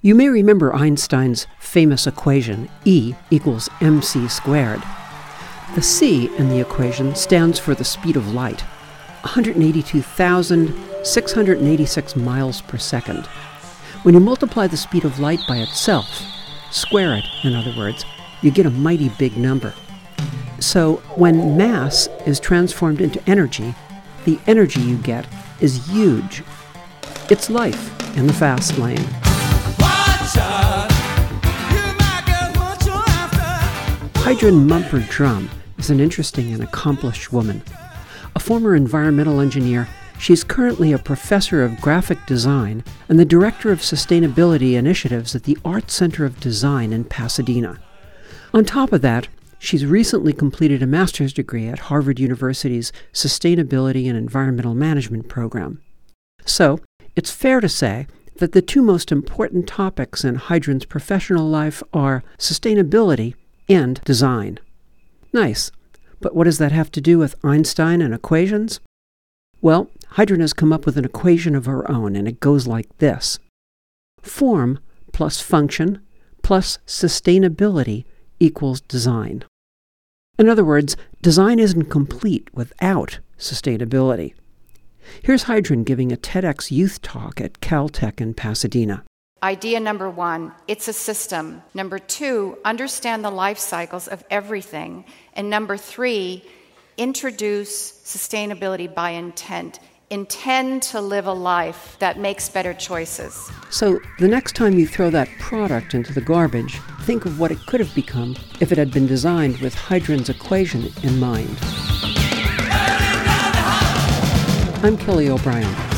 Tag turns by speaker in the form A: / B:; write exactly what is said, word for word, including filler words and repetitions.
A: You may remember Einstein's famous equation, E equals mc squared. The c in the equation stands for the speed of light, one hundred eighty-two thousand six hundred eighty-six miles per second. When you multiply the speed of light by itself, square it, in other words, you get a mighty big number. So when mass is transformed into energy, the energy you get is huge. It's life in the fast lane. Heidrun Mumford Drum is an interesting and accomplished woman. A former environmental engineer, she's currently a professor of graphic design and the director of sustainability initiatives at the Art Center of Design in Pasadena. On top of that, she's recently completed a master's degree at Harvard University's Sustainability and Environmental Management program. So, it's fair to say that the two most important topics in Heidrun's professional life are sustainability and design. Nice. But what does that have to do with Einstein and equations? Well, Heidrun has come up with an equation of her own, and it goes like this. Form plus function plus sustainability equals design. In other words, design isn't complete without sustainability. Here's Heidrun giving a TEDx youth talk at Caltech in Pasadena.
B: Idea number one, it's a system. Number two, understand the life cycles of everything. And number three, introduce sustainability by intent. Intend to live a life that makes better choices.
A: So the next time you throw that product into the garbage, think of what it could have become if it had been designed with Heidrun's equation in mind. I'm Kelly O'Brien.